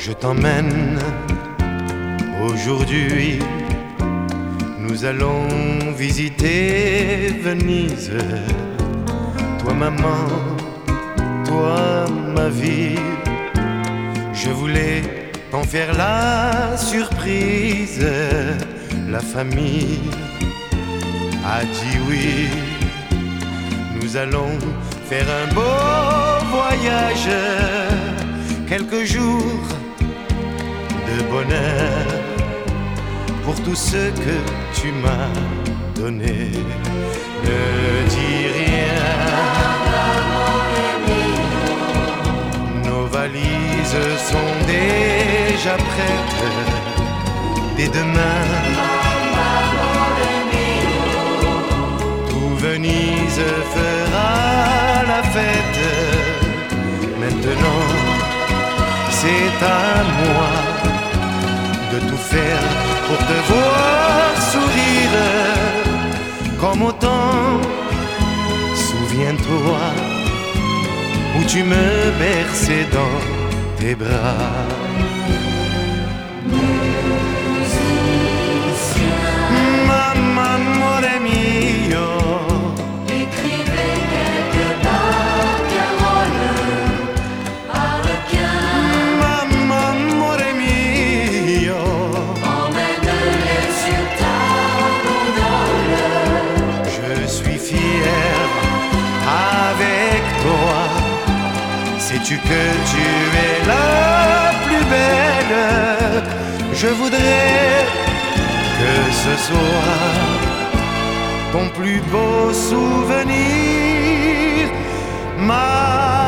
Je t'emmène aujourd'hui, nous allons visiter Venise. Toi maman, toi ma vie, je voulais t'en faire la surprise. La famille a dit oui, nous allons faire un beau voyage, quelques jours de bonheur pour tout ce que tu m'as donné. Ne dis rien, nos valises sont déjà prêtes. Dès demain, tout Venise fera la fête. Maintenant, c'est à moi de tout faire pour te voir sourire comme autant. Souviens-toi où tu me berçais dans tes bras. Mamma, amore mio, écrivez quelques paroles, harlequin. mamma, amore mio, Emmène-les sur ta gondole. je suis fier avec toi. Sais-tu que tu es la plus belle? Je voudrais que ce soit ton plus beau souvenir, ma